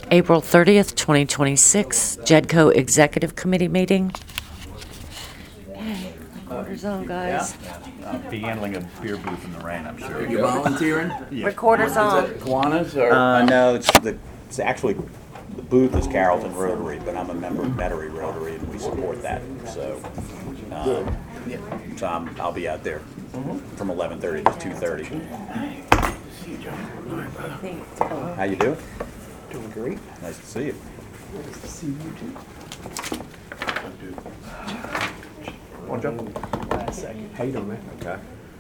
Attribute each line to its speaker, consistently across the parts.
Speaker 1: April 30th, 2026, JEDCO Executive Committee meeting. Okay, recorder's on, guys.
Speaker 2: I'll be handling a beer booth in the rain, I'm sure.
Speaker 3: You volunteering?
Speaker 1: Recorder's on.
Speaker 3: Kiwanis or?
Speaker 4: No, it's actually, the booth is Carrollton Rotary, but I'm a member of Metairie Rotary, and we support that. So, I'll be out there from 11:30 to 2:30. How you doing?
Speaker 3: Doing great.
Speaker 4: Nice to see you.
Speaker 3: Nice to see you too. Want to jump? Last second. How you doing, man? Okay.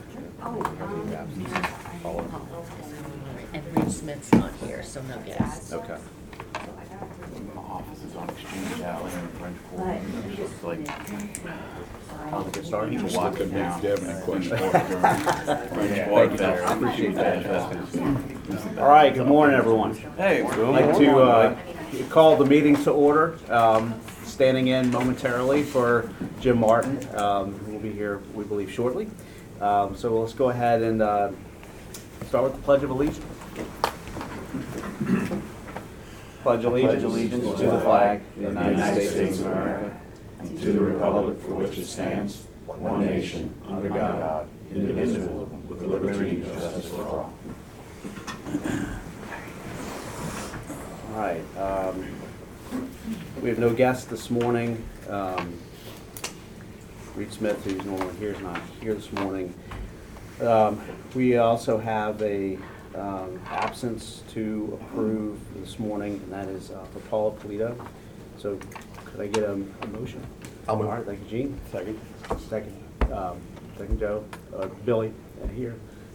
Speaker 1: And Reed Smith's not here, so no guests.
Speaker 3: Okay.
Speaker 2: My office is on Exchange Alley in French Quarter. It's just like,
Speaker 3: How's it get started?
Speaker 2: people walking down.
Speaker 5: Devin a question.
Speaker 3: I appreciate that. All right, good morning, everyone.
Speaker 2: Hey,
Speaker 3: I'd like to call the meeting to order. Standing in momentarily for Jim Martin, who will be here, we believe, shortly. So let's go ahead and start with the Pledge of Allegiance. Pledge allegiance to the flag of the United States of America and to the republic for which it stands, one nation, under God, indivisible, with liberty and justice for all. All right. We have no guests this morning. Reed Smith, who's normally here, is not here this morning. We also have a absence to approve this morning, and that is for Paula Polito. So could I get a motion?
Speaker 5: I'll move.
Speaker 3: All right, thank you, Gene. Second, Joe. Billy here.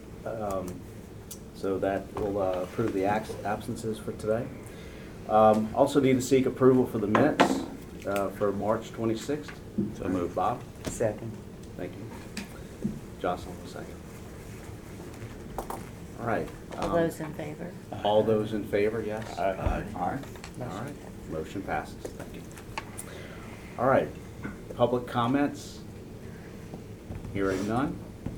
Speaker 3: So that will approve the absences for today. Also need to seek approval for the minutes for March 26th. So move. Bob?
Speaker 1: Second.
Speaker 3: Thank you. Jocelyn, second. All right.
Speaker 1: All those in favor?
Speaker 3: All those in favor, yes?
Speaker 2: Aye.
Speaker 3: All right. All right. Motion passes. Thank you. All right. Public comments? Hearing none.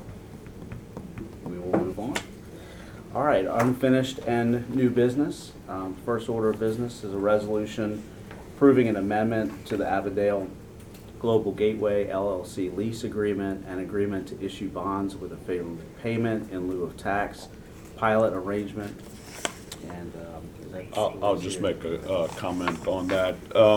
Speaker 3: We will move on. All right. Unfinished and new business. First order of business is a resolution approving an amendment to the Avondale Global Gateway LLC lease agreement and agreement to issue bonds with a favorable payment in lieu of tax pilot arrangement. And
Speaker 5: I'll just make a comment on that.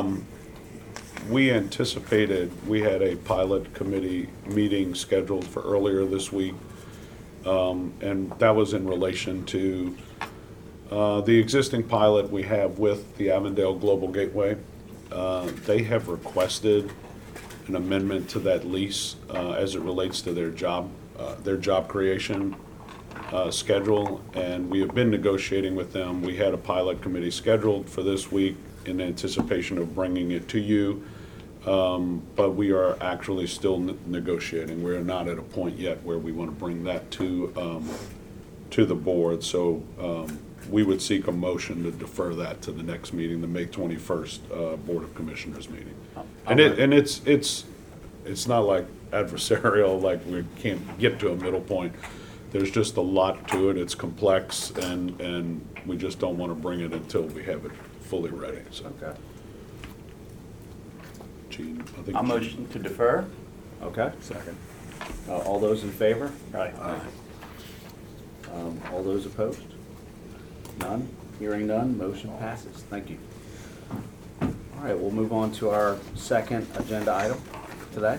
Speaker 5: We anticipated, we had a pilot committee meeting scheduled for earlier this week, and that was in relation to the existing pilot we have with the Avondale Global Gateway. They have requested an amendment to that lease as it relates to their job creation schedule, and we have been negotiating with them. We had a pilot committee scheduled for this week in anticipation of bringing it to you, but we are actually still negotiating. We're not at a point yet where we want to bring that to the board, so we would seek a motion to defer that to the next meeting, the May 21st Board of Commissioners meeting. And it's not like adversarial, like we can't get to a middle point. There's just a lot to it. It's complex, and we just don't want to bring it until we have it fully ready. So,
Speaker 3: okay.
Speaker 5: Gene, I think
Speaker 2: I'll motion to defer.
Speaker 3: Okay.
Speaker 5: second.
Speaker 3: All those in favor?
Speaker 2: Right.
Speaker 3: All those opposed? None? Hearing none, motion passes. Thank you. All right, we'll move on to our second agenda item today.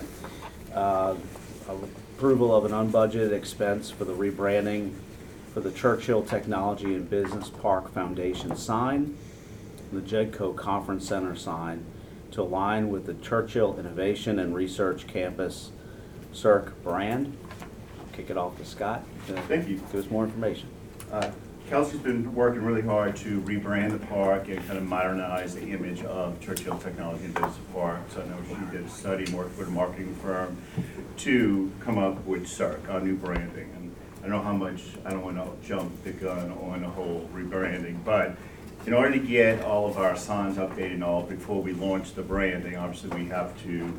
Speaker 3: Approval of an unbudgeted expense for the rebranding for the Churchill Technology and Business Park Foundation sign, the JEDCO Conference Center sign, to align with the Churchill Innovation and Research Campus CERC brand. I'll kick it off to Scott.
Speaker 6: Thank you.
Speaker 3: Give us more information.
Speaker 6: Kelsey's been working really hard to rebrand the park and kind of modernize the image of Churchill Technology and Business Park. So I know she did a study and worked with a marketing firm to come up with CERC, our new branding. And I don't know how much, I don't want to jump the gun on the whole rebranding, but in order to get all of our signs updated and all before we launch the branding, obviously we have to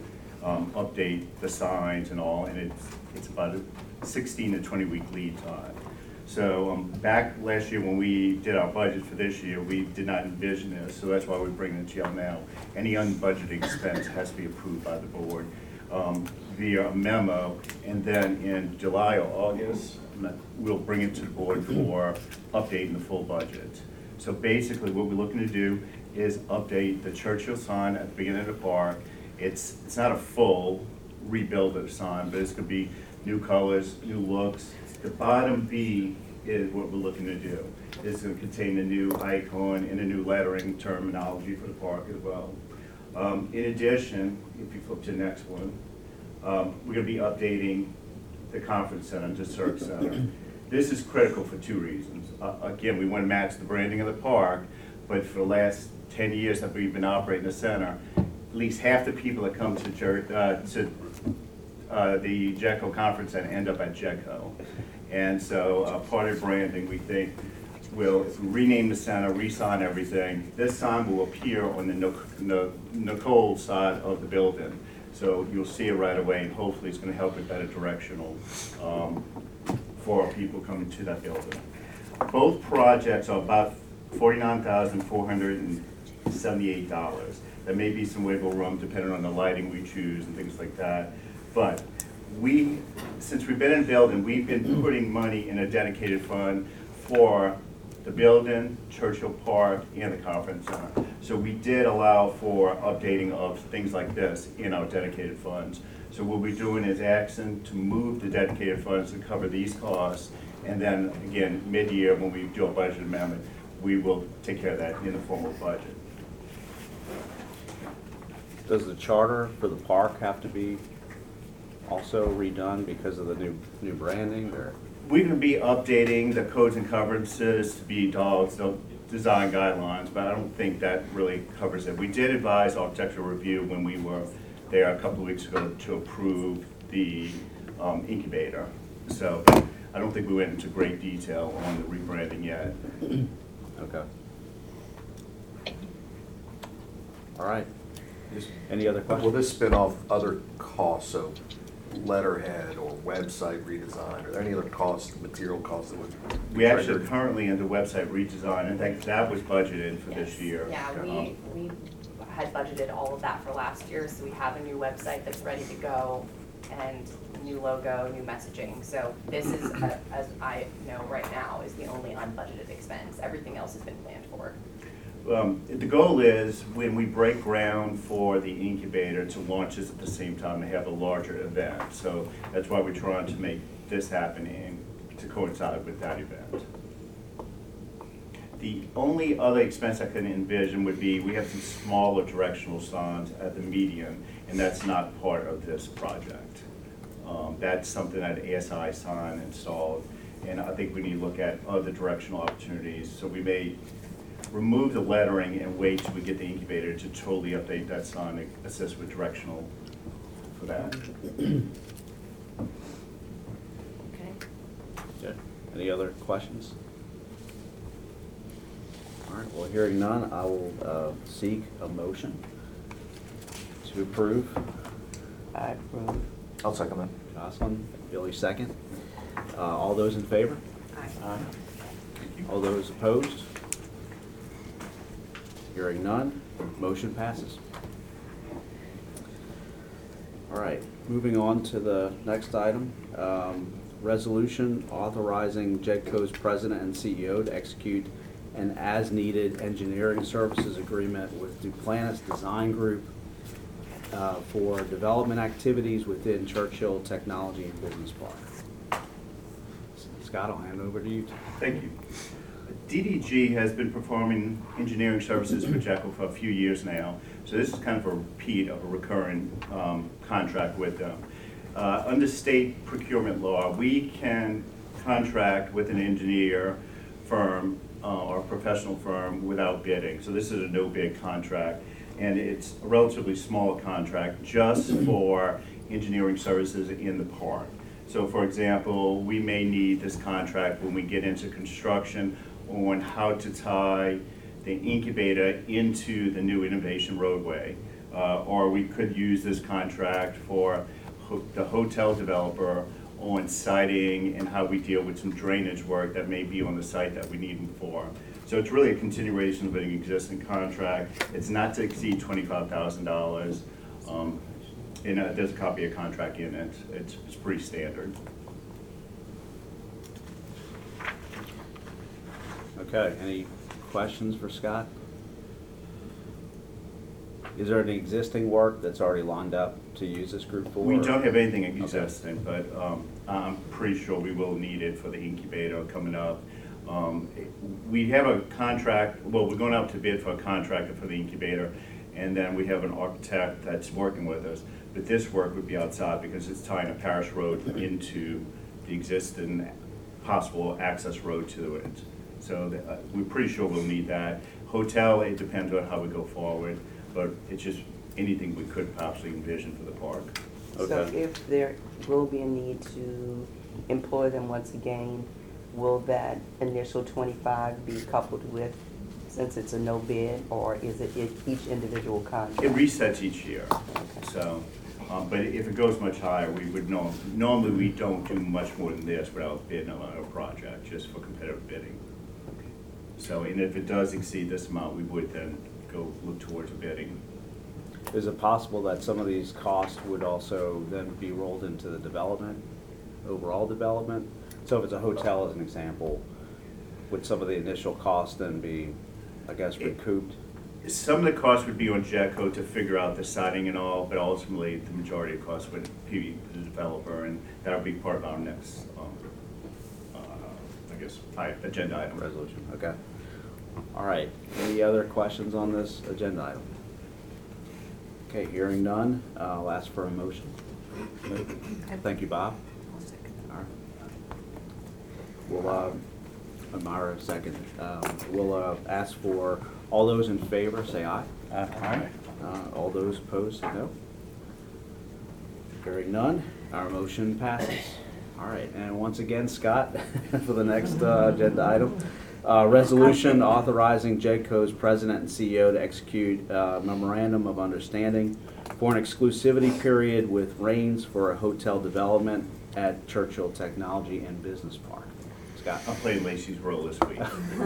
Speaker 6: update the signs and all, and it's about a 16 to 20 week lead time. So back last year when we did our budget for this year, we did not envision this, so that's why we're bringing it to y'all now. Any unbudgeted expense has to be approved by the board via a memo, and then in July or August, we'll bring it to the board for updating the full budget. So basically, what we're looking to do is update the Churchill sign at the beginning of the park. It's not a full rebuild of the sign, but it's gonna be new colors, new looks. The bottom B is what we're looking to do. It's gonna contain a new icon and a new lettering terminology for the park as well. In addition, if you flip to the next one, we're gonna be updating the conference center to Cirque Center. This is critical for two reasons. Again, we wanna match the branding of the park, but for the last 10 years that we've been operating the center, at least half the people that come to the Jetco Conference Center end up at Jetco. And so part of branding, we think, will, if we rename the center, re-sign everything, this sign will appear on the Nicole side of the building. So you'll see it right away, and hopefully it's gonna help with better directional for people coming to that building. Both projects are about $49,478. There may be some wiggle room depending on the lighting we choose and things like that. But since we've been in building, we've been putting money in a dedicated fund for the building, Churchill Park, and the conference center. So we did allow for updating of things like this in our dedicated funds. So what we're doing is asking to move the dedicated funds to cover these costs. And then again, mid-year, when we do a budget amendment, we will take care of that in the formal budget.
Speaker 3: Does the charter for the park have to be also redone because of the new branding, or?
Speaker 6: We're gonna be updating the codes and coverages to be dogs, the design guidelines, but I don't think that really covers it. We did advise architectural review when we were there a couple of weeks ago to approve the incubator. So I don't think we went into great detail on the rebranding yet.
Speaker 3: Okay. All right. Any other
Speaker 7: Will
Speaker 3: questions?
Speaker 7: this spin off other costs, so letterhead or website redesign? Are there any other costs, material costs that would be
Speaker 6: We actually
Speaker 7: triggered?
Speaker 6: currently in the website redesign, and that was budgeted for this
Speaker 8: Yes.
Speaker 6: year.
Speaker 8: Yeah, we had budgeted all of that for last year, so we have a new website that's ready to go and new logo, new messaging. So this is, as I know right now, is the only unbudgeted expense. Everything else has been planned for.
Speaker 6: The goal is when we break ground for the incubator to launch this at the same time to have a larger event. So that's why we're trying to make this happen and to coincide with that event. The only other expense I can envision would be, we have some smaller directional signs at the median, and that's not part of this project. That's something that ASI sign installed, and I think we need to look at other directional opportunities. So we may remove the lettering and wait till we get the incubator to totally update that sign and assist with directional for that.
Speaker 1: Okay.
Speaker 3: Good. Any other questions? All right, well, hearing none, I will seek a motion to approve.
Speaker 7: I'll second that.
Speaker 3: Jocelyn, Billy second. All those in favor?
Speaker 8: Aye.
Speaker 3: All those opposed? Hearing none, motion passes. All right, moving on to the next item. Resolution authorizing Jedco's president and CEO to execute an as-needed engineering services agreement with Duplantis Design Group for development activities within Churchill Technology and Business Park. Scott, I'll hand over to you.
Speaker 6: Thank you. DDG has been performing engineering services for Jetco for a few years now, so this is kind of a repeat of a recurring contract with them. Under state procurement law, we can contract with an engineer firm or a professional firm without bidding. So this is a no-bid contract, and it's a relatively small contract just for engineering services in the park. So for example, we may need this contract when we get into construction on how to tie the incubator into the new innovation roadway. Or we could use this contract for the hotel developer on siding and how we deal with some drainage work that may be on the site that we need them for. So it's really a continuation of an existing contract. It's not to exceed $25,000. And there's a copy of contract in it. It's pretty standard.
Speaker 3: Okay, any questions for Scott? Is there any existing work that's already lined up to use this group for?
Speaker 6: We don't have anything existing, but I'm pretty sure we will need it for the incubator coming up. We have a contract, well, we're going out to bid for a contractor for the incubator, and then we have an architect that's working with us. But this work would be outside because it's tying a parish road into the existing possible access road to it. So we're pretty sure we'll need that. Hotel, it depends on how we go forward, but it's just anything we could possibly envision for the park.
Speaker 9: So
Speaker 3: Okay.
Speaker 9: if there will be a need to employ them once again, will that initial 25 be coupled with, since it's a no bid, or is it each individual contract?
Speaker 6: It resets each year, so, but if it goes much higher, we would know. Normally, we don't do much more than this without bidding on a project, just for competitive bidding. So, and if it does exceed this amount, we would then go look towards bidding.
Speaker 3: Is it possible that some of these costs would also then be rolled into the development, overall development? So if it's a hotel as an example, would some of the initial costs then be, I guess, recouped?
Speaker 6: Some of the costs would be on Jetco to figure out the siding and all, but ultimately, the majority of costs would be the developer, and that would be part of our next, I guess, agenda item.
Speaker 3: Resolution, okay. All right, any other questions on this agenda item? Okay, hearing none, I'll ask for a motion. Thank you, Bob. All right. We'll, Amara, second. We'll ask for, all those in favor, say aye.
Speaker 4: Aye.
Speaker 3: All those opposed, say no. Hearing none, our motion passes. All right, and once again, Scott, for the next agenda item. Resolution authorizing JEDCO's president and CEO to execute memorandum of understanding for an exclusivity period with Raines for a hotel development at Churchill Technology and Business Park. Scott.
Speaker 6: I'll play Lacey's role this week.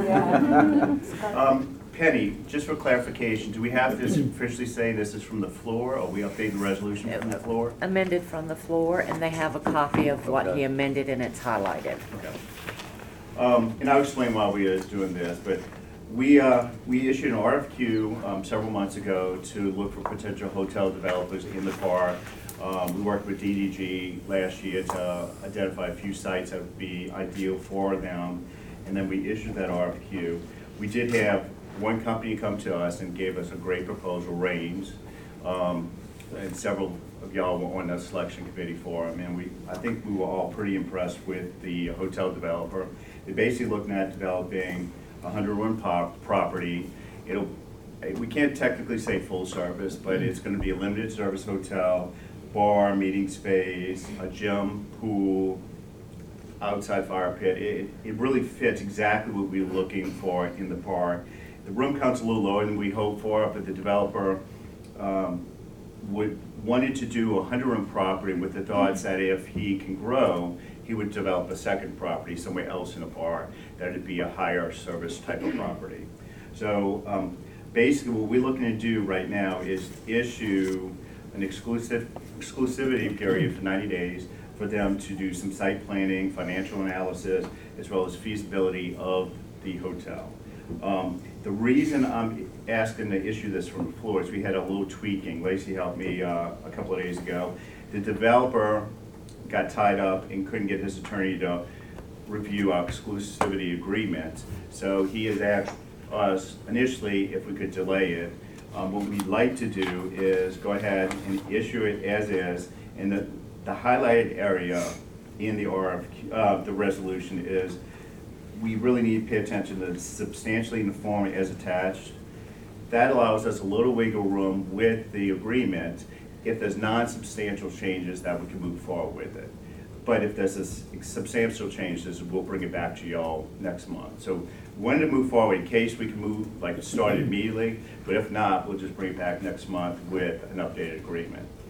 Speaker 6: Penny, just for clarification, do we have to officially say this is from the floor, or we update the resolution from the floor?
Speaker 1: Amended from the floor, and they have a copy of what
Speaker 3: Okay.
Speaker 1: he amended, and it's highlighted.
Speaker 6: Okay. And I'll explain why we are doing this, but we issued an RFQ several months ago to look for potential hotel developers in the park. We worked with DDG last year to identify a few sites that would be ideal for them, and then we issued that RFQ. We did have one company come to us and gave us a great proposal, Raines, and several of y'all were on the selection committee for them, and I think we were all pretty impressed with the hotel developer. They're basically looking at developing a 100-room property. We can't technically say full service, but it's going to be a limited service hotel, bar, meeting space, a gym, pool, outside fire pit. It really fits exactly what we're looking for in the park. The room count's a little lower than we hoped for, but the developer wanted to do a 100-room property with the thoughts that if he can grow, he would develop a second property somewhere else in a park that would be a higher service type of property. So basically what we're looking to do right now is issue an exclusivity period for 90 days for them to do some site planning, financial analysis, as well as feasibility of the hotel. The reason I'm asking to issue this from the floor is we had a little tweaking. Lacey helped me a couple of days ago. The developer got tied up and couldn't get his attorney to review our exclusivity agreement. So he has asked us initially if we could delay it. What we'd like to do is go ahead and issue it as is, and the highlighted area in the RFQ, the resolution is we really need to pay attention to substantially in the form as attached. That allows us a little wiggle room with the agreement if there's non-substantial changes that we can move forward with it. But if there's substantial changes, we'll bring it back to y'all next month. So we wanted to move forward in case we can move, like start immediately, but if not, we'll just bring it back next month with an updated agreement.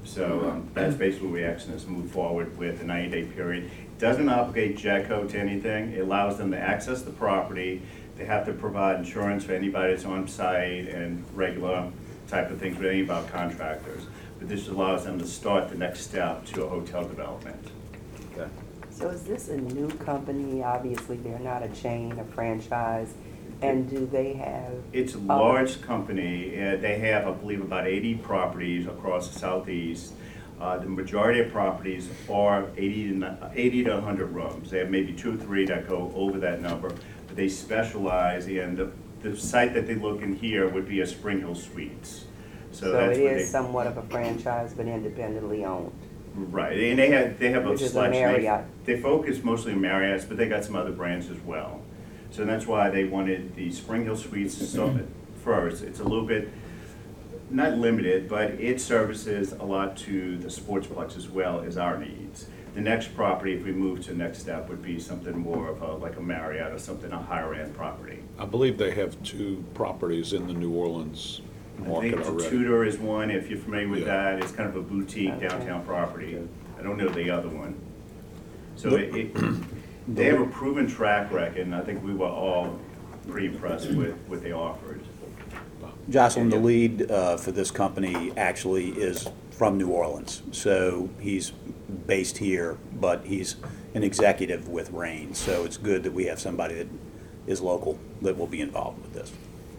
Speaker 6: So that's basically what we're asking us to move forward with a 90-day period. Doesn't obligate Jetco to anything. It allows them to access the property. They have to provide insurance for anybody that's on site and regular type of things with any of our contractors. But this allows them to start the next step to a hotel development.
Speaker 3: Okay.
Speaker 9: So is this a new company? Obviously, they're not a chain, a franchise. And do they have?
Speaker 6: It's a large company. They have, I believe, about 80 properties across the southeast. The majority of properties are 80 to 100 rooms. They have maybe 2 or 3 that go over that number. But they specialize in, the site that they look in here would be a Spring Hill Suites.
Speaker 9: So
Speaker 6: that's
Speaker 9: it
Speaker 6: what
Speaker 9: is somewhat of a franchise, but independently owned.
Speaker 6: Right, and they have a
Speaker 9: Which is a
Speaker 6: selection.
Speaker 9: Marriott.
Speaker 6: They focus mostly on Marriott's, but they got some other brands as well. So that's why they wanted the Spring Hill Suites first. It's a little bit, not limited, but it services a lot to the sportsplex as well as our needs. The next property, if we move to the next step, would be something more of like a Marriott or something, a higher end property.
Speaker 5: I believe they have 2 properties in the New Orleans
Speaker 6: I
Speaker 5: market
Speaker 6: think the
Speaker 5: already.
Speaker 6: Tudor is one, if you're familiar with
Speaker 5: Yeah.
Speaker 6: that. It's kind of a boutique
Speaker 9: Okay.
Speaker 6: downtown property. I don't know the other one. So
Speaker 5: The-
Speaker 6: they have a proven track record, and I think we were all pretty impressed with what they offered.
Speaker 4: Jocelyn, the lead for this company actually is from New Orleans. So he's based here, but he's an executive with Rain. So it's good that we have somebody that is local that will be involved with this.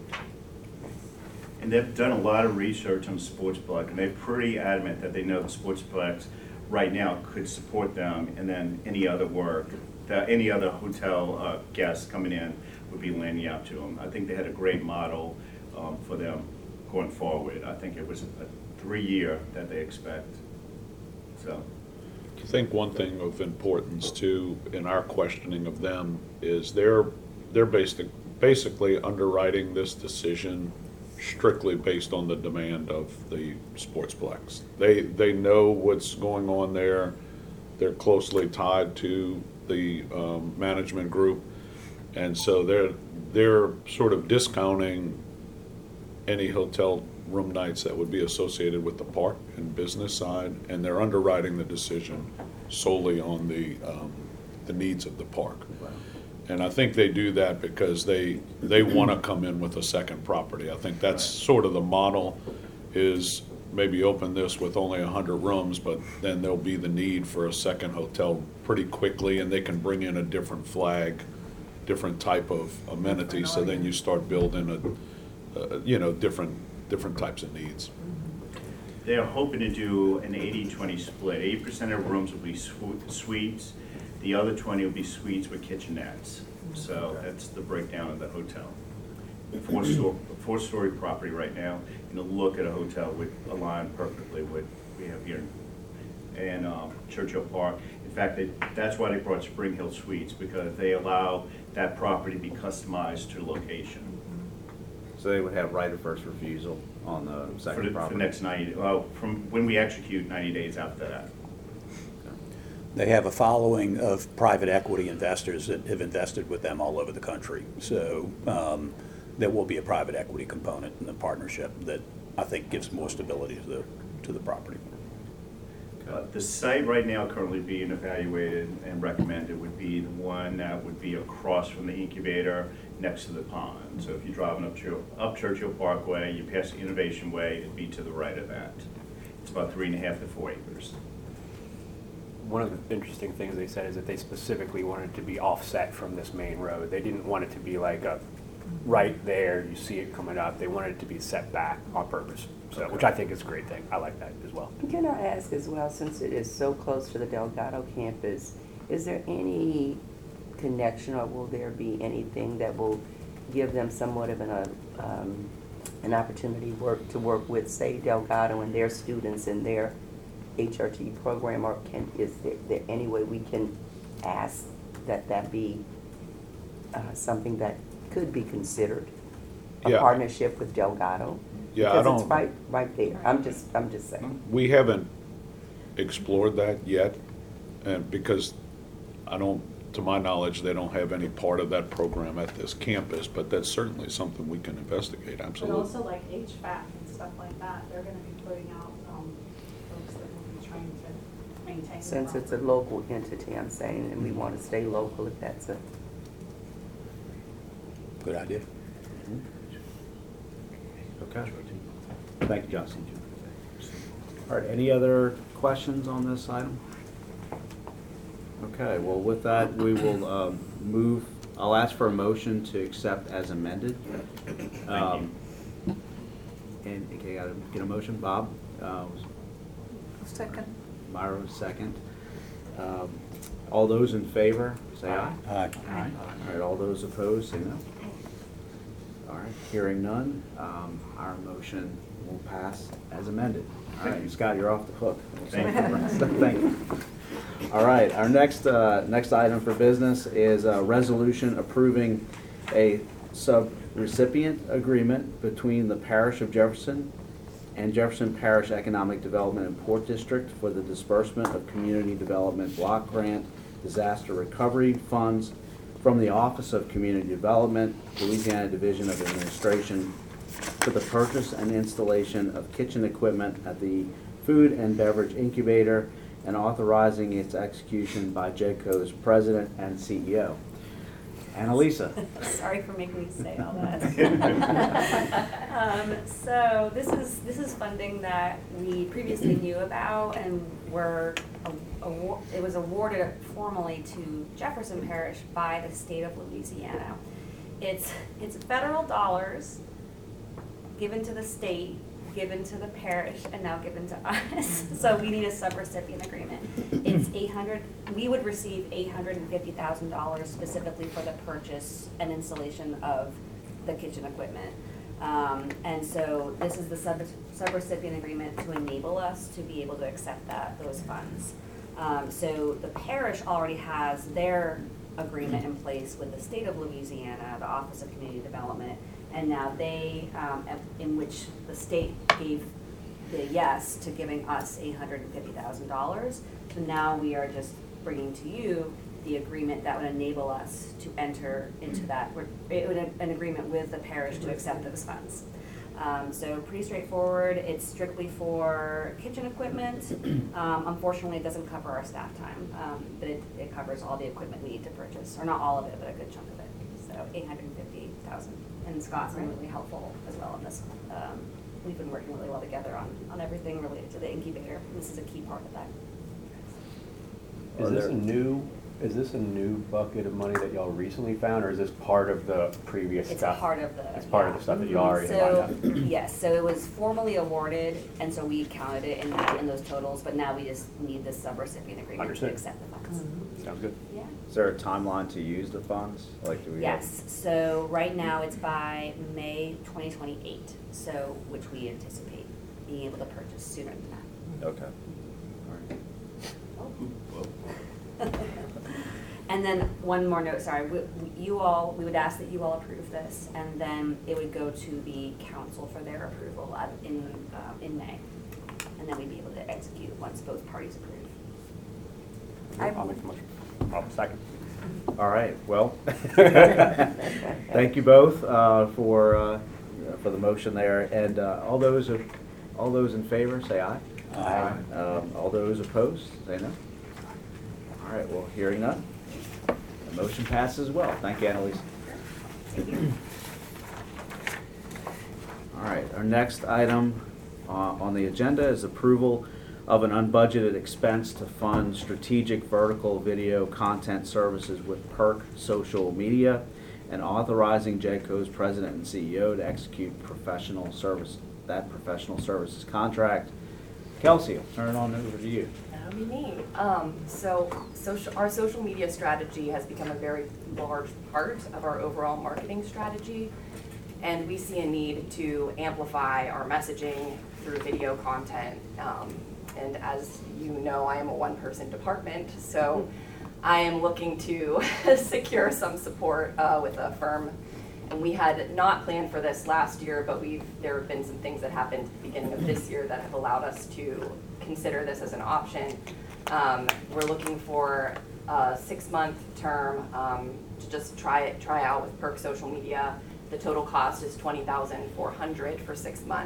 Speaker 6: And they've done a lot of research on the sportsplex, and they're pretty adamant that they know the sportsplex right now could support them, and then any other work, that any other hotel guests coming in would be landing out to them. I think they had a great model for them going forward. I think it was a 3-year that they expect, so.
Speaker 5: I think one thing of importance too, in our questioning of them, is they're basically underwriting this decision strictly based on the demand of the sportsplex. They know what's going on there. They're closely tied to the management group, and so they're sort of discounting any hotel room nights that would be associated with the park and business side, and they're underwriting the decision solely on the needs of the park. And I think they do that because they want to come in with a second property. I think that's sort of the model, is maybe open this with only 100 rooms, but then there'll be the need for a second hotel pretty quickly, and they can bring in a different flag, different type of amenity, so then you start building different types of needs.
Speaker 6: They're hoping to do an 80-20 split. 80% of rooms will be suites. The other 20 will be suites with kitchenettes. So that's the breakdown of the hotel. Four-story property right now, and the look at a hotel would align perfectly with what we have here in Churchill Park. In fact, that's why they brought Spring Hill Suites, because they allow that property to be customized to location.
Speaker 3: So they would have right of first refusal on the
Speaker 6: For
Speaker 3: second
Speaker 6: the
Speaker 3: property?
Speaker 6: next 90, from when we execute, 90 days after that.
Speaker 4: They have a following of private equity investors that have invested with them all over the country. So there will be a private equity component in the partnership that I think gives more stability to the property.
Speaker 6: The site right now currently being evaluated and recommended would be the one that would be across from the incubator next to the pond. So if you're driving up Churchill Parkway, you pass the Innovation Way, it'd be to the right of that. It's about 3.5 to 4 acres.
Speaker 10: One of the interesting things they said is that they specifically wanted it to be offset from this main road. They didn't want it to be like a right there, you see it coming up. They wanted it to be set back on purpose, so which I think is a great thing. I like that as well.
Speaker 9: Can I ask as well, since it is so close to the Delgado campus, is there any connection, or will there be anything that will give them somewhat of an opportunity to work with, say, Delgado and their students in their HRT program, or is there any way we can ask that be something that could be considered a
Speaker 5: Yeah.
Speaker 9: partnership with Delgado?
Speaker 5: Yeah, I
Speaker 9: Because it's
Speaker 5: don't-
Speaker 9: right there. I'm just saying.
Speaker 5: We haven't explored that yet, and because to my knowledge, they don't have any part of that program at this campus, but that's certainly something we can investigate,
Speaker 11: But
Speaker 5: absolutely.
Speaker 11: also like HVAC and stuff like that, they're gonna be putting out, folks trying to maintain.
Speaker 9: Since it's a local entity, I'm saying, and we want to stay local if that's a,
Speaker 4: Good idea.
Speaker 3: Okay. Thank you, Johnson. All right, any other questions on this item? Okay, well, with that, we will move, I'll ask for a motion to accept as amended. And, okay, gotta get a motion, Bob?
Speaker 11: Second.
Speaker 3: Myra, second. All those in favor, say aye.
Speaker 4: Aye.
Speaker 3: Aye. All right, all those opposed, say no. All right, hearing none, our motion will pass as amended. All right, Scott, you're off the hook.
Speaker 6: Thank you.
Speaker 3: Thank you. All right, our next item for business is a resolution approving a sub-recipient agreement between the Parish of Jefferson and Jefferson Parish Economic Development and Port District for the disbursement of Community Development Block Grant Disaster Recovery Funds from the Office of Community Development, Louisiana Division of Administration, for the purchase and installation of kitchen equipment at the Food and Beverage Incubator and authorizing its execution by JEDCO's President and CEO. Annalisa.
Speaker 11: Sorry for making me say all that. So this is funding that we previously knew about and it was awarded formally to Jefferson Parish by the state of Louisiana. It's federal dollars given to the state, given to the parish, and now given to us. So we need a subrecipient agreement. It's we would receive $850,000 specifically for the purchase and installation of the kitchen equipment. And so this is the subrecipient agreement to enable us to be able to accept those funds. So the parish already has their agreement in place with the state of Louisiana, the Office of Community Development, and now they, in which the state gave the yes to giving us $850,000. So now we are just bringing to you the agreement that would enable us to enter into that, an agreement with the parish to accept those funds. So pretty straightforward. It's strictly for kitchen equipment. Unfortunately, it doesn't cover our staff time, but it covers all the equipment we need to purchase, or not all of it, but a good chunk of it. So $850,000. And Scott's been really helpful as well on this. We've been working really well together on everything related to the incubator. This is a key part of that.
Speaker 10: Is this a new bucket of money that y'all recently found, or is this part of the previous
Speaker 11: It's
Speaker 10: stuff?
Speaker 11: part of the.
Speaker 10: It's part of the stuff that you already
Speaker 11: So,
Speaker 10: lined up.
Speaker 11: yes, so it was formally awarded, and so we counted it in those totals, but now we just need this subrecipient agreement to
Speaker 10: Understood.
Speaker 11: accept the funds.
Speaker 10: Sounds good.
Speaker 11: Yeah.
Speaker 3: Is there a timeline to use the funds? Like, do we?
Speaker 11: Yes, so right now it's by May 2028, so which we anticipate being able to purchase sooner than that.
Speaker 3: Okay. All right.
Speaker 11: And then one more note, sorry, we would ask that you all approve this, and then it would go to the council for their approval in May. And then we'd be able to execute once both parties approve.
Speaker 10: I'll make the motion. I'll second.
Speaker 3: All right, well, thank you both for the motion there, and all those in favor, say aye.
Speaker 4: Aye.
Speaker 3: All those opposed, say no. All right, well, hearing none, the motion passes as well. Thank you, Annalise. All right, our next item on the agenda is approval of an unbudgeted expense to fund strategic vertical video content services with PERC Social Media and authorizing JEDCO's president and CEO to execute professional services contract. Kelsey, I'll turn it on over to you.
Speaker 8: That would be me. Our social media strategy has become a very large part of our overall marketing strategy, and we see a need to amplify our messaging through video content. And as you know, I am a one-person department, so I am looking to secure some support with a firm. And we had not planned for this last year, but there have been some things that happened at the beginning of this year that have allowed us to consider this as an option. We're looking for a 6-month term to just try out with PERC Social Media. The total cost is $20,400 for 6 months.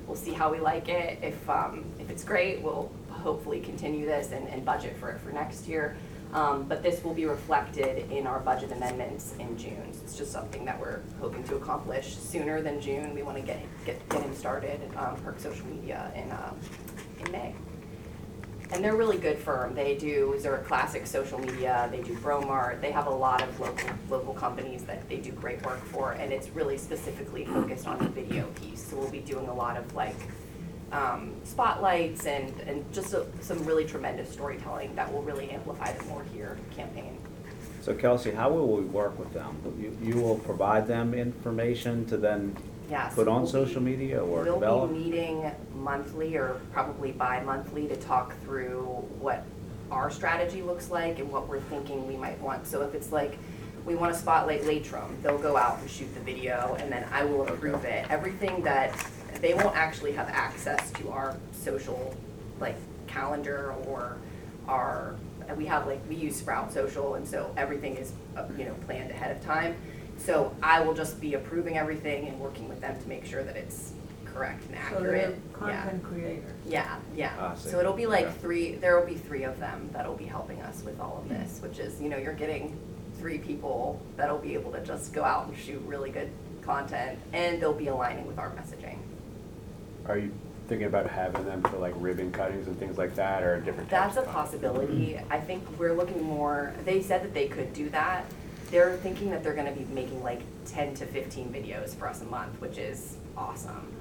Speaker 8: We'll see how we like it. If it's great, we'll hopefully continue this and budget for it for next year. But this will be reflected in our budget amendments in June. It's just something that we're hoping to accomplish sooner than June. We want to get him started, Perk Social Media in May. And they're a really good firm. They do Zurich Classic Social Media, they do Bromart, they have a lot of local companies that they do great work for, and it's really specifically focused on the video piece. So we'll be doing a lot of like spotlights and just some really tremendous storytelling that will really amplify the More Here campaign.
Speaker 3: So Kelsey, how will we work with them? You will provide them information to then
Speaker 8: Yes,
Speaker 3: put on
Speaker 8: we'll
Speaker 3: social
Speaker 8: be-
Speaker 3: media or
Speaker 8: We'll
Speaker 3: develop?
Speaker 8: be meeting monthly or probably bi-monthly to talk through what our strategy looks like and what we're thinking we might want. So if it's like, we want to spotlight Latrim, they'll go out and shoot the video and then I will approve it. Everything that, they won't actually have access to our social like calendar or our, we use Sprout Social, and so everything is, planned ahead of time. So I will just be approving everything and working with them to make sure that it's correct and accurate.
Speaker 12: Content creator.
Speaker 8: Yeah,
Speaker 3: I
Speaker 8: yeah.
Speaker 3: see.
Speaker 8: So it'll be like
Speaker 3: Okay.
Speaker 8: there will be 3 of them that'll be helping us with all of this, which is, you're getting 3 people that'll be able to just go out and shoot really good content, and they'll be aligning with our messaging.
Speaker 10: Are you thinking about having them for like ribbon cuttings and things like that, or different types
Speaker 8: That's a
Speaker 10: of content?
Speaker 8: possibility. I think we're looking more, they said that they could do that. They're thinking that they're gonna be making like 10 to 15 videos for us a month, which is awesome.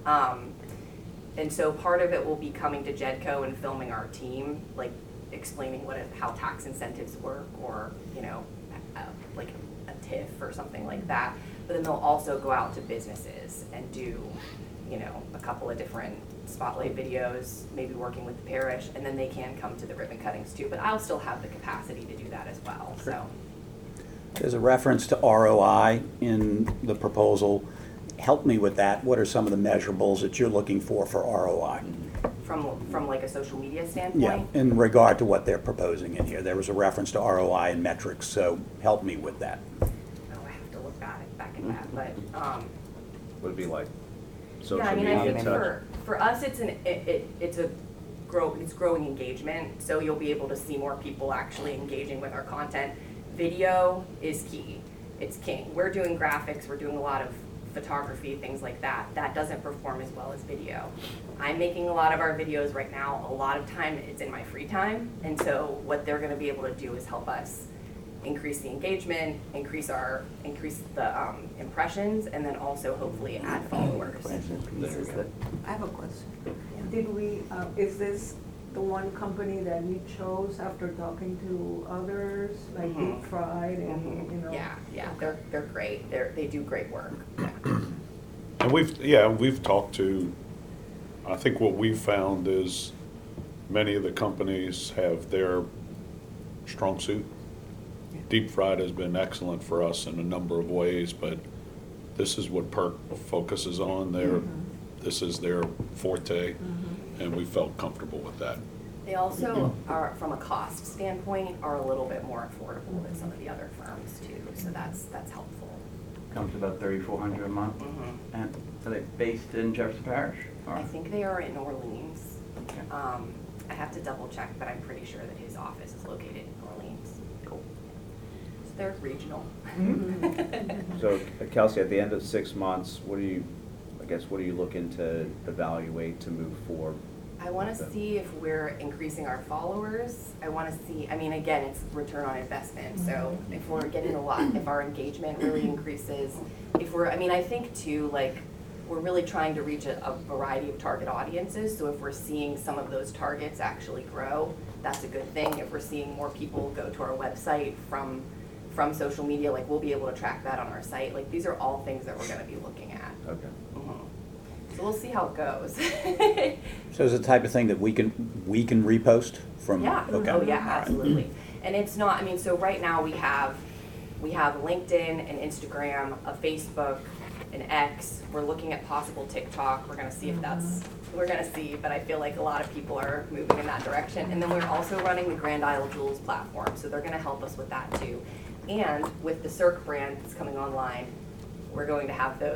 Speaker 8: And so part of it will be coming to Jedco and filming our team, like explaining how tax incentives work, or, like a TIF or something like that. But then they'll also go out to businesses and do, a couple of different spotlight videos, maybe working with the parish, and then they can come to the ribbon cuttings too. But I'll still have the capacity to do that as well, so.
Speaker 4: There's a reference to ROI in the proposal. Help me with that. What are some of the measurables that you're looking for ROI?
Speaker 8: From like a social media standpoint?
Speaker 4: Yeah, in regard to what they're proposing in here. There was a reference to ROI and metrics, so help me with that.
Speaker 8: Oh, I have to look back at that, but,
Speaker 3: Would it be like social
Speaker 8: yeah, I mean, I
Speaker 3: media
Speaker 8: think
Speaker 3: touch?
Speaker 8: for us, it's growing engagement, so you'll be able to see more people actually engaging with our content. Video is key, it's king. We're doing graphics, we're doing a lot of photography, things like that. That doesn't perform as well as video. I'm making a lot of our videos right now. A lot of time it's in my free time, and so what they're gonna be able to do is help us increase the engagement, increase the impressions, and then also hopefully add followers.
Speaker 12: I have a question. Did we, is this the one company that you chose after talking to others, like Deep Fried and,
Speaker 8: Yeah, they're great. They do great work. Yeah.
Speaker 5: And we've talked to, I think what we've found is many of the companies have their strong suit. Deep Fried has been excellent for us in a number of ways, but this is what Perk focuses on. This is their forte, and we felt comfortable with that.
Speaker 8: They also are, from a cost standpoint, are a little bit more affordable than some of the other firms too, so that's helpful.
Speaker 2: Comes to about $3,400 a month. And are they based in Jefferson Parish? or-
Speaker 8: I think they are in Orleans.
Speaker 2: Okay.
Speaker 8: I have to double check, but I'm pretty sure that his office is located in Orleans.
Speaker 2: Cool.
Speaker 8: So they're regional.
Speaker 3: So Kelsey, at the end of 6 months, what are you looking to evaluate to move forward?
Speaker 8: I want to see if we're increasing our followers. I want to see, I mean, again, it's return on investment. So if we're getting a lot, if our engagement really increases, I think too, like, we're really trying to reach a variety of target audiences. So if we're seeing some of those targets actually grow, that's a good thing. If we're seeing more people go to our website from social media, like, we'll be able to track that on our site. Like, these are all things that we're going to be looking at.
Speaker 3: Okay.
Speaker 8: So we'll see how it goes.
Speaker 4: So is it the type of thing that we can repost from?
Speaker 8: Yeah,
Speaker 4: Okay.
Speaker 8: oh yeah,
Speaker 4: All right.
Speaker 8: absolutely. And it's not, so right now we have LinkedIn, and Instagram, a Facebook, an X. We're looking at possible TikTok. We're gonna see if but I feel like a lot of people are moving in that direction. And then we're also running the Grand Isle Jewels platform, so they're gonna help us with that too. And with the Cirque brand that's coming online, we're going to have those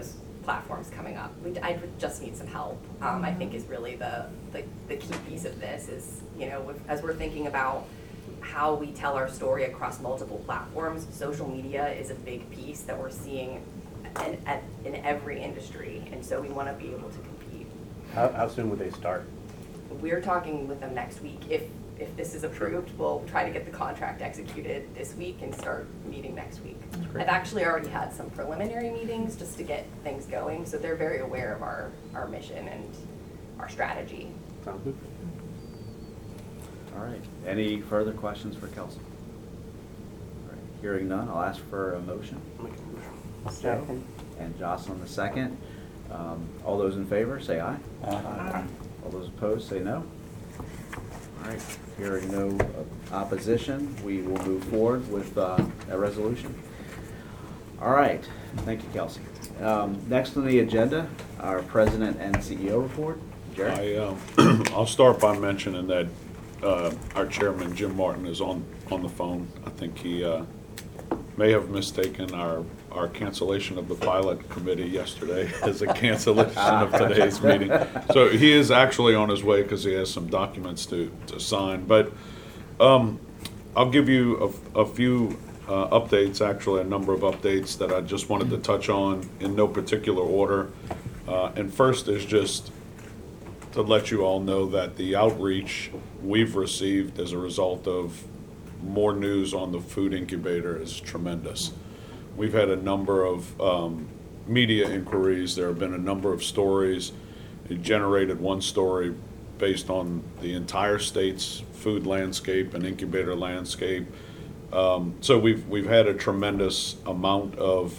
Speaker 8: platforms coming up. I just need some help, I think is really the key piece of this is, you know, as we're thinking about how we tell our story across multiple platforms, social media is a big piece that we're seeing in every industry, and so we want to be able to compete.
Speaker 10: How soon would they start?
Speaker 8: We're talking with them next week. If this is approved, we'll try to get the contract executed this week and start meeting next week. I've actually already had some preliminary meetings just to get things going, so they're very aware of our mission and our strategy.
Speaker 10: Sounds good.
Speaker 3: All right. Any further questions for Kelsey? All right. Hearing none, I'll ask for a motion.
Speaker 9: Second.
Speaker 3: And Jocelyn the second. All those in favor, say aye.
Speaker 4: Aye.
Speaker 3: All those opposed, say no. All right. Hearing no opposition, we will move forward with a resolution. All right. Thank you, Kelsey. Next on the agenda, our President and CEO report. Jerry?
Speaker 5: I'll start by mentioning that our chairman, Jim Martin, is on the phone. I think he may have mistaken our cancellation of the pilot committee yesterday as a cancellation of today's meeting. So he is actually on his way because he has some documents to sign. But I'll give you a few updates, actually a number of updates that I just wanted to touch on in no particular order. And first is just to let you all know that the outreach we've received as a result of more news on the food incubator is tremendous. We've had a number of media inquiries. There have been a number of stories. It generated one story based on the entire state's food landscape and incubator landscape. So we've had a tremendous amount of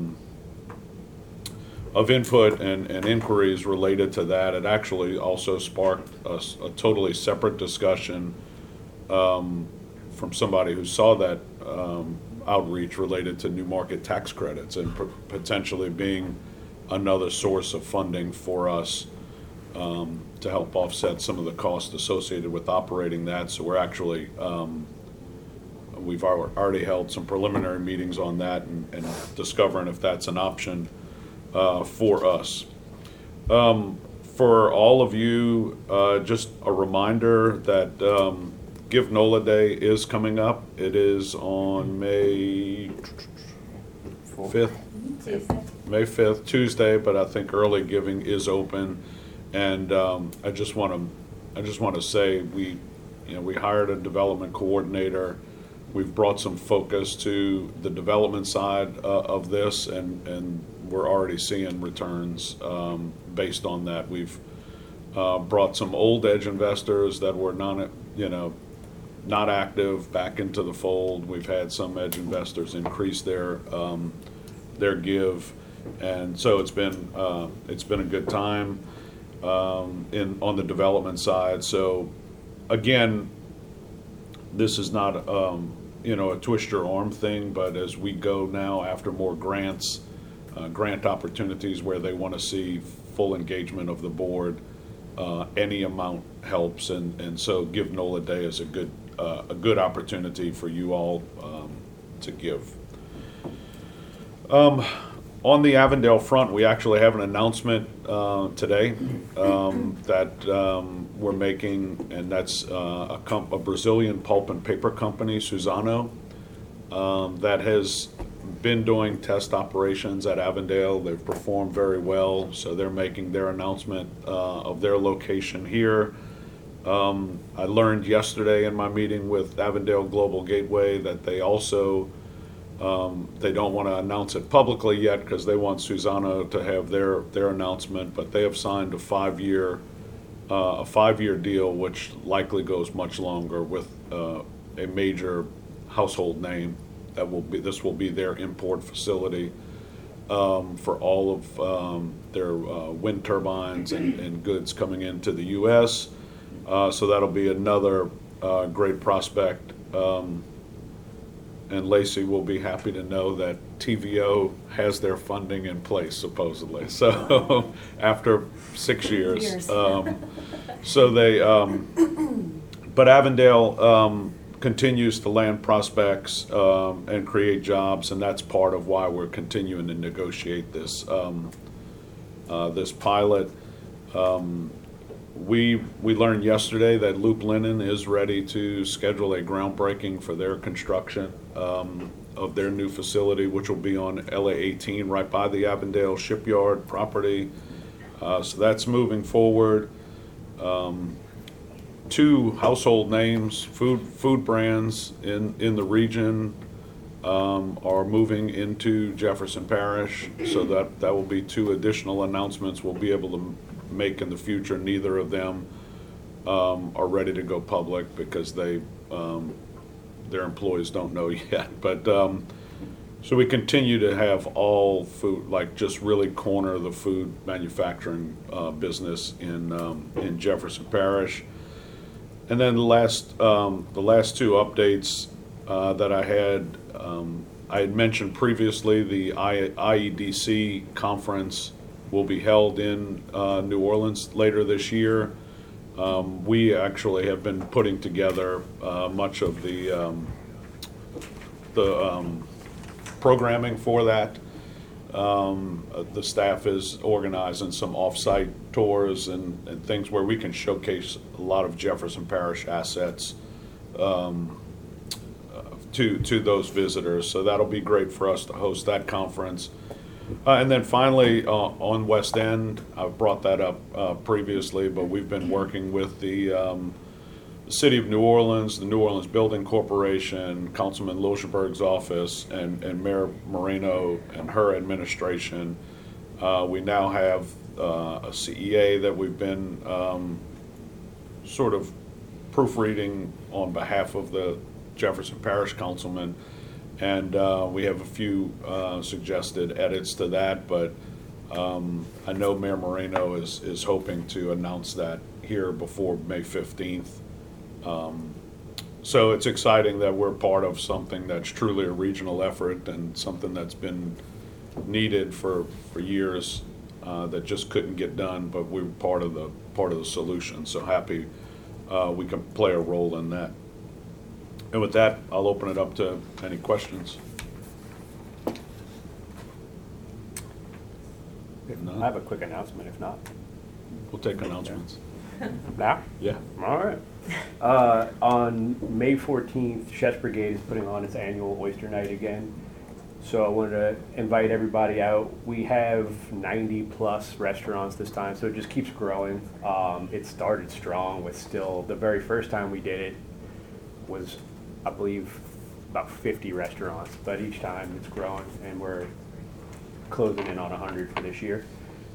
Speaker 5: input and inquiries related to that. It actually also sparked a totally separate discussion from somebody who saw that outreach related to new market tax credits and potentially being another source of funding for us to help offset some of the costs associated with operating that. So we're actually, we've already held some preliminary meetings on that and discovering if that's an option for us. For all of you, just a reminder that Give NOLA Day is coming up. It is on May 5th.
Speaker 11: Tuesday.
Speaker 5: May 5th, Tuesday, but I think early giving is open. And I just want to say we hired a development coordinator. We've brought some focus to the development side of this, and we're already seeing returns based on that. We've brought some old edge investors that were not active back into the fold. We've had some edge investors increase their give, and so it's been a good time on the development side. So again, this is not a twist your arm thing, but as we go now after more grants, grant opportunities where they want to see full engagement of the board, any amount helps, and so Give NOLA Day is a good opportunity for you all to give. On the Avondale front, we actually have an announcement today that we're making, and that's a Brazilian pulp and paper company, Suzano, that has been doing test operations at Avondale. They've performed very well, so they're making their announcement of their location here. I learned yesterday in my meeting with Avondale Global Gateway that they also they don't want to announce it publicly yet because they want Suzano to have their announcement, but they have signed a 5-year deal, which likely goes much longer, with a major household name. This will be their import facility for all of their wind turbines and goods coming into the U.S. So that'll be another great prospect. And Lacey will be happy to know that TVO has their funding in place, supposedly. So after 6 years. So they, but Avondale continues to land prospects and create jobs, and that's part of why we're continuing to negotiate this this pilot. We learned yesterday that Loop Linen is ready to schedule a groundbreaking for their construction of their new facility, which will be on LA 18, right by the Avondale Shipyard property. So that's moving forward. Two household names, food brands in the region are moving into Jefferson Parish. So that will be two additional announcements we'll be able to make in the future. Neither of them are ready to go public because their employees don't know yet. But so we continue to have all food, like just really corner the food manufacturing business in Jefferson Parish. And then the last two updates that I had mentioned previously, the IEDC conference will be held in New Orleans later this year. We actually have been putting together much of the programming for that. The staff is organizing some off-site tours and things where we can showcase a lot of Jefferson Parish assets to those visitors. So that'll be great for us to host that conference. And then finally, on West End, I've brought that up previously, but we've been working with the City of New Orleans, the New Orleans Building Corporation, Councilman Liljeburg's office, and Mayor Moreno and her administration. We now have a CEA that we've been sort of proofreading on behalf of the Jefferson Parish Councilman, and we have a few suggested edits to that, but I know Mayor Moreno is hoping to announce that here before May 15th. So it's exciting that we're part of something that's truly a regional effort and something that's been needed for years that just couldn't get done, but we're part of the solution. So happy we can play a role in that. And with that, I'll open it up to any questions. If
Speaker 10: I
Speaker 5: not,
Speaker 10: have a quick announcement, if not.
Speaker 5: we'll take announcements.
Speaker 10: Now?
Speaker 5: Yeah.
Speaker 10: All right. On May 14th, Chef's Brigade is putting on its annual Oyster Night again. So I wanted to invite everybody out. We have 90+ restaurants this time, so it just keeps growing. It started strong with still, the very first time we did it was, I believe, about 50 restaurants, but each time it's growing, and we're closing in on 100 for this year.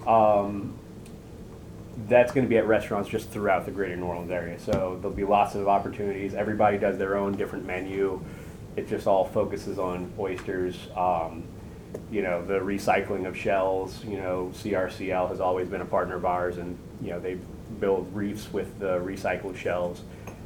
Speaker 10: That's going to be at restaurants just throughout the greater New Orleans area. So there'll be lots of opportunities. Everybody does their own different menu. It just all focuses on oysters. You know, the recycling of shells, you know, CRCL has always been a partner of ours, and, you know, they build reefs with the recycled shells.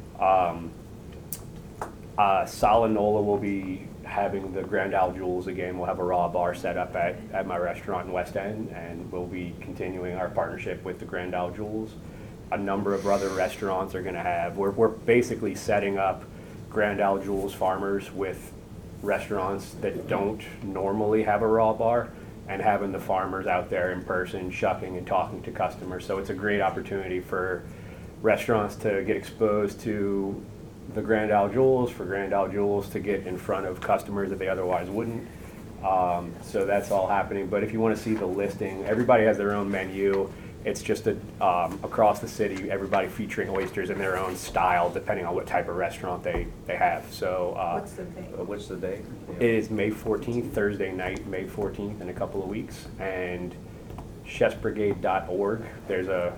Speaker 10: Solanola will be having the Grand Al Jules again. We'll have a raw bar set up at my restaurant in West End, and we'll be continuing our partnership with the Grand Al Jules. A number of other restaurants are going to have, we're basically setting up Grand Al Jules farmers with restaurants that don't normally have a raw bar, and having the farmers out there in person shucking and talking to customers. So it's a great opportunity for restaurants to get exposed to the Grand Al Jules, for Grand Al Jules to get in front of customers that they otherwise wouldn't. So that's all happening. But if you want to see the listing, everybody has their own menu. It's just across the city, everybody featuring oysters in their own style, depending on what type of restaurant they have. So
Speaker 12: What's the date?
Speaker 3: What's the date?
Speaker 10: it is May 14th, Thursday night, May 14th, in a couple of weeks. And chefsbrigade.org, there's a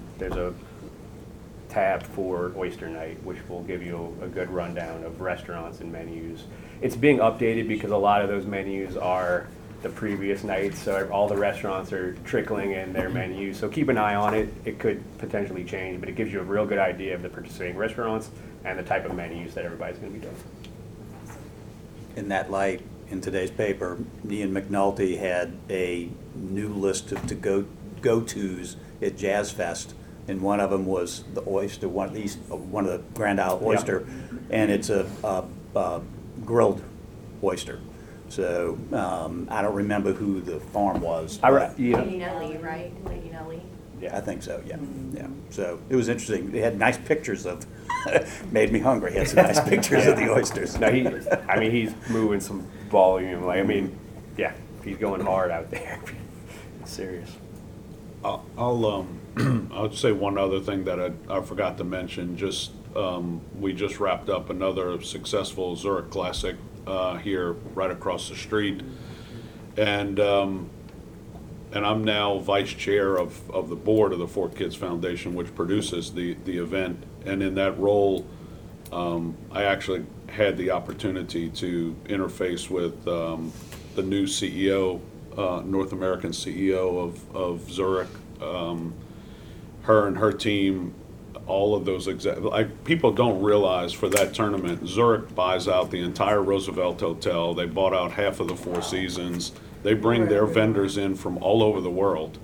Speaker 10: tab for Oyster Night, which will give you a good rundown of restaurants and menus. It's being updated because a lot of those menus are the previous nights, so all the restaurants are trickling in their menus. So keep an eye on it. It could potentially change, but it gives you a real good idea of the participating restaurants and the type of menus that everybody's going to be doing.
Speaker 4: In that light, in today's paper, Ian McNulty had a new list of go-tos at Jazz Fest, and one of them was the oyster, one of the Grand Isle oyster, and it's a grilled oyster. So I don't remember who the farm was.
Speaker 10: Yeah.
Speaker 8: Lady Nelly, right? Lady Nelly.
Speaker 4: I think so, yeah, yeah. So it was interesting. They had nice pictures of, made me hungry. He had some nice pictures of the oysters.
Speaker 10: No, he's moving some volume. Like, yeah, he's going hard out there. It's serious.
Speaker 5: I'll say one other thing that I forgot to mention. Just we just wrapped up another successful Zurich Classic here right across the street, and I'm now vice chair of the board of the Fort Kids Foundation, which produces the event. And in that role, I actually had the opportunity to interface with the new CEO, North American CEO of Zurich. Her and her team, all of those people don't realize for that tournament, Zurich buys out the entire Roosevelt Hotel. They bought out half of the Four Seasons. They bring their vendors in from all over the world,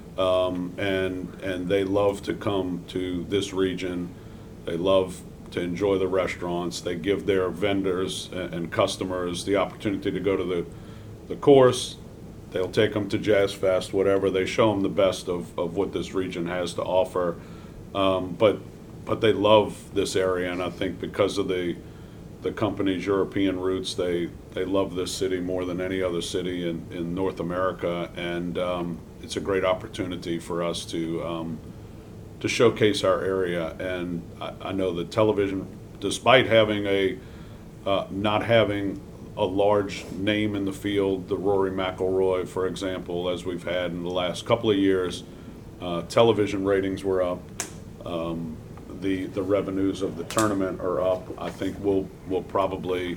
Speaker 5: and they love to come to this region. They love to enjoy the restaurants. They give their vendors and customers the opportunity to go to the course. They'll take them to Jazz Fest, whatever. They show them the best of what this region has to offer. But they love this area, and I think because of the company's European roots, they love this city more than any other city in North America, and it's a great opportunity for us to showcase our area. And I know that television, despite having not having a large name in the field, the Rory McIlroy, for example, as we've had in the last couple of years, television ratings were up. The revenues of the tournament are up. I think we'll probably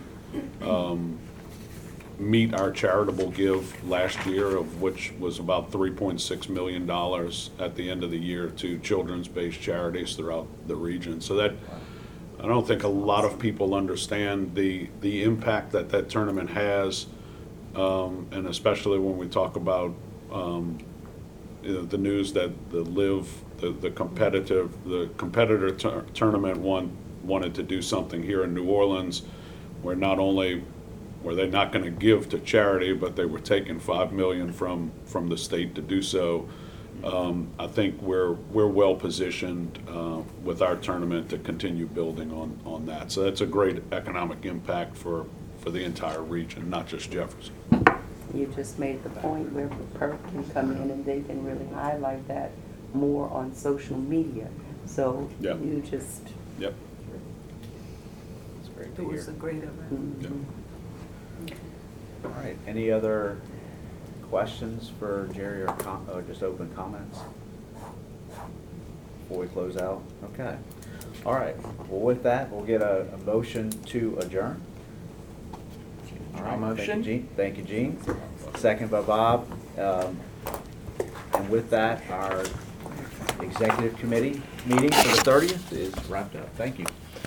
Speaker 5: meet our charitable give last year, of which was about $3.6 million at the end of the year to children's-based charities throughout the region. So that, I don't think a lot of people understand the impact that tournament has, and especially when we talk about the news that the LIV, the competitor tournament wanted to do something here in New Orleans, where not only were they not going to give to charity, but they were taking $5 million from the state to do so. I think we're well positioned with our tournament to continue building on that. So that's a great economic impact for the entire region, not just Jefferson.
Speaker 9: You just made the point where PERC can come in and they can really highlight that more on social media. So
Speaker 5: Yep.
Speaker 9: you just.
Speaker 5: Yep.
Speaker 3: It's great
Speaker 12: It
Speaker 3: to
Speaker 12: was a
Speaker 3: hear.
Speaker 12: great event.
Speaker 5: Yep.
Speaker 3: All right, any other questions for Jerry or just open comments before we close out? Okay. All right, well, with that, we'll get a motion to adjourn. All right,
Speaker 2: Motion.
Speaker 3: Thank you, Gene. Second by Bob. And with that, our executive committee meeting for the 30th is wrapped up. Thank you.